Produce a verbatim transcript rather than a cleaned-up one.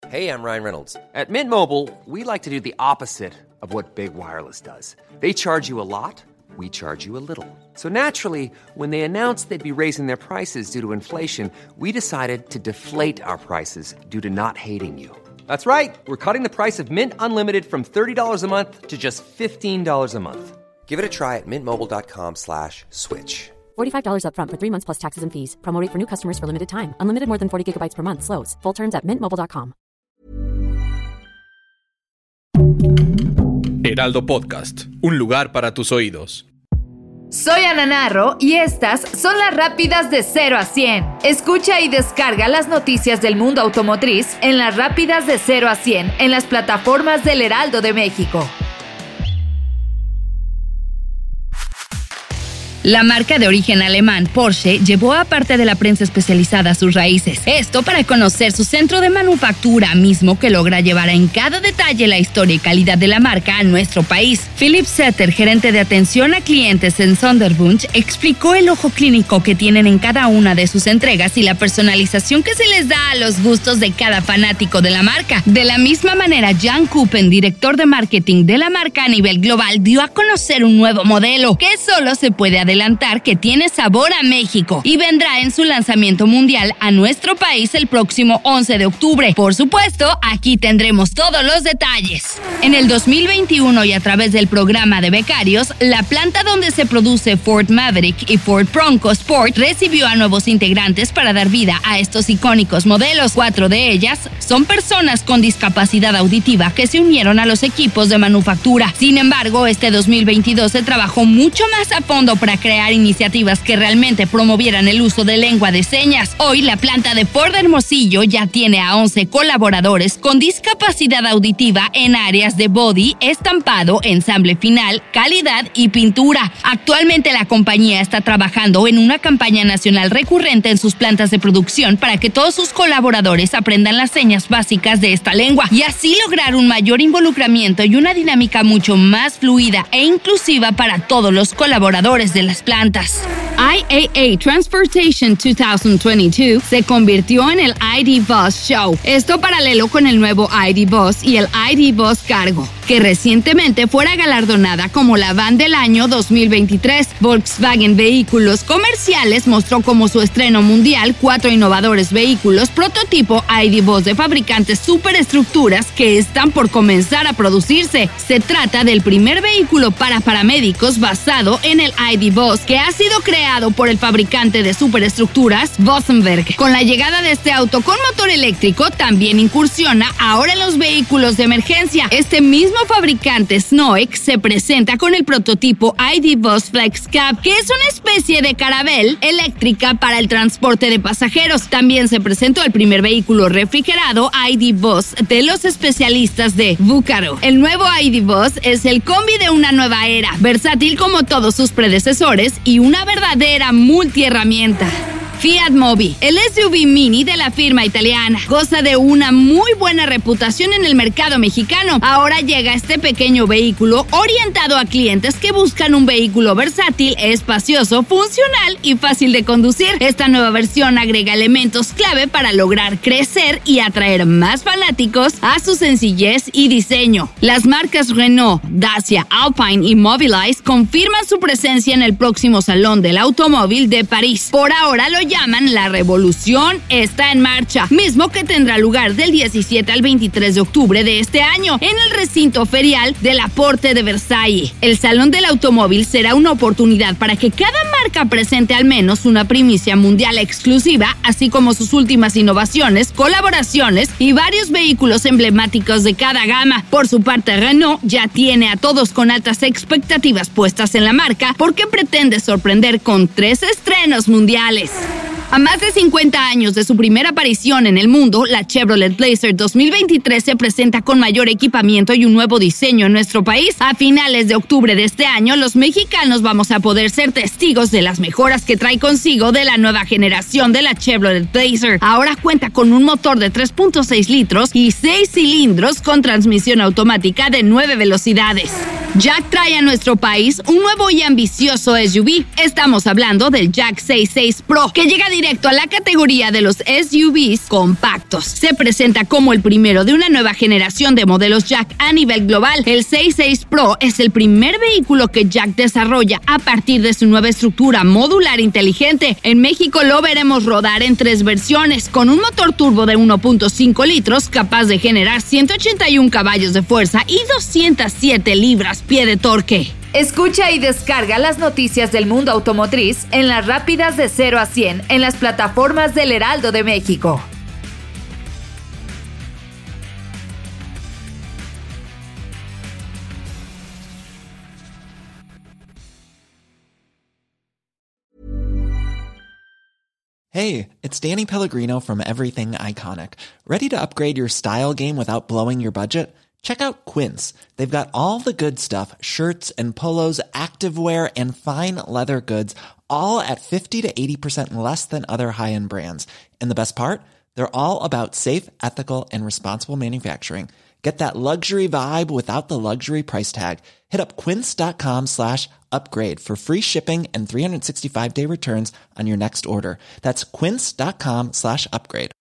Hey, I'm Ryan Reynolds. At Mint Mobile, we like to do the opposite of what Big Wireless does. They charge you a lot, we charge you a little. So naturally, when they announced they'd be raising their prices due to inflation, we decided to deflate our prices due to not hating you. That's right. We're cutting the price of Mint Unlimited from thirty dollars a month to just fifteen dollars a month. Give it a try at mintmobile.com slash switch. forty-five dollars up front for three months plus taxes and fees. Promo rate for new customers for limited time. Unlimited more than forty gigabytes per month. Slows full terms at mint mobile dot com. Heraldo Podcast, un lugar para tus oídos. Soy Ana Narro y estas son las rápidas de cero a cien. Escucha y descarga las noticias del mundo automotriz en las rápidas de cero a cien en las plataformas del Heraldo de México. La marca de origen alemán Porsche llevó a parte de la prensa especializada sus raíces. Esto para conocer su centro de manufactura, mismo que logra llevar en cada detalle la historia y calidad de la marca a nuestro país. Philip Setter, gerente de atención a clientes en Sonderbund, explicó el ojo clínico que tienen en cada una de sus entregas y la personalización que se les da a los gustos de cada fanático de la marca. De la misma manera, Jan Kuppen, director de marketing de la marca a nivel global, dio a conocer un nuevo modelo que solo se puede adelantar que tiene sabor a México y vendrá en su lanzamiento mundial a nuestro país el próximo once de octubre. Por supuesto, aquí tendremos todos los detalles. En el dos mil veintiuno y a través del programa de becarios, la planta donde se produce Ford Maverick y Ford Bronco Sport recibió a nuevos integrantes para dar vida a estos icónicos modelos. Cuatro de ellas son personas con discapacidad auditiva que se unieron a los equipos de manufactura. Sin embargo, este dos mil veintidós se trabajó mucho más a fondo para crear iniciativas que realmente promovieran el uso de lengua de señas. Hoy la planta de Ford Hermosillo ya tiene a once colaboradores con discapacidad auditiva en áreas de body, estampado, ensamble final, calidad y pintura. Actualmente la compañía está trabajando en una campaña nacional recurrente en sus plantas de producción para que todos sus colaboradores aprendan las señas básicas de esta lengua y así lograr un mayor involucramiento y una dinámica mucho más fluida e inclusiva para todos los colaboradores de las plantas. I A A Transportation dos mil veintidós se convirtió en el I D Bus Show. Esto paralelo con el nuevo I D Bus y el I D Bus Cargo, que recientemente fuera galardonada como la van del año dos mil veintitrés. Volkswagen Vehículos Comerciales mostró como su estreno mundial cuatro innovadores vehículos prototipo I D Bus de fabricantes superestructuras que están por comenzar a producirse. Se trata del primer vehículo para paramédicos basado en el I D Bus, que ha sido creado por el fabricante de superestructuras Vosenberg. Con la llegada de este auto con motor eléctrico, también incursiona ahora en los vehículos de emergencia. Este mismo fabricante Snoek se presenta con el prototipo I D Bus Flex Cab, que es una especie de Caravelle eléctrica para el transporte de pasajeros. También se presentó el primer vehículo refrigerado I D Bus de los especialistas de Vucaro. El nuevo I D Bus es el combi de una nueva era, versátil como todos sus predecesores y una verdadera multiherramienta. Fiat Mobi, el S U V mini de la firma italiana, goza de una muy buena reputación en el mercado mexicano. Ahora llega este pequeño vehículo orientado a clientes que buscan un vehículo versátil, espacioso, funcional y fácil de conducir. Esta nueva versión agrega elementos clave para lograr crecer y atraer más fanáticos a su sencillez y diseño. Las marcas Renault, Dacia, Alpine y Mobilize confirman su presencia en el próximo Salón del Automóvil de París. Por ahora lo llaman La Revolución está en marcha, mismo que tendrá lugar del diecisiete al veintitrés de octubre de este año en el recinto ferial de la Porte de Versalles. El Salón del Automóvil será una oportunidad para que cada marca presente al menos una primicia mundial exclusiva, así como sus últimas innovaciones, colaboraciones y varios vehículos emblemáticos de cada gama. Por su parte, Renault ya tiene a todos con altas expectativas puestas en la marca porque pretende sorprender con tres estrenos mundiales. A más de cincuenta años de su primera aparición en el mundo, la Chevrolet Blazer dos mil veintitrés se presenta con mayor equipamiento y un nuevo diseño en nuestro país. A finales de octubre de este año, los mexicanos vamos a poder ser testigos de las mejoras que trae consigo de la nueva generación de la Chevrolet Blazer. Ahora cuenta con un motor de tres punto seis litros y seis cilindros con transmisión automática de nueve velocidades. Jack trae a nuestro país un nuevo y ambicioso S U V. Estamos hablando del Jack sesenta y seis Pro, que llega directo a la categoría de los S U Vs compactos. Se presenta como el primero de una nueva generación de modelos Jack a nivel global. El sesenta y seis Pro es el primer vehículo que Jack desarrolla a partir de su nueva estructura modular inteligente. En México lo veremos rodar en tres versiones, con un motor turbo de uno punto cinco litros capaz de generar ciento ochenta y uno caballos de fuerza y doscientas siete libras pie de torque. Escucha y descarga las noticias del mundo automotriz en las rápidas de cero a cien en las plataformas del Heraldo de México. Hey, it's Danny Pellegrino from Everything Iconic. Ready to upgrade your style game without blowing your budget? Check out Quince. They've got all the good stuff, shirts and polos, activewear, and fine leather goods, all at fifty to eighty percent less than other high-end brands. And the best part? They're all about safe, ethical, and responsible manufacturing. Get that luxury vibe without the luxury price tag. Hit up quince.com slash upgrade for free shipping and three sixty-five day returns on your next order. That's quince.com slash upgrade.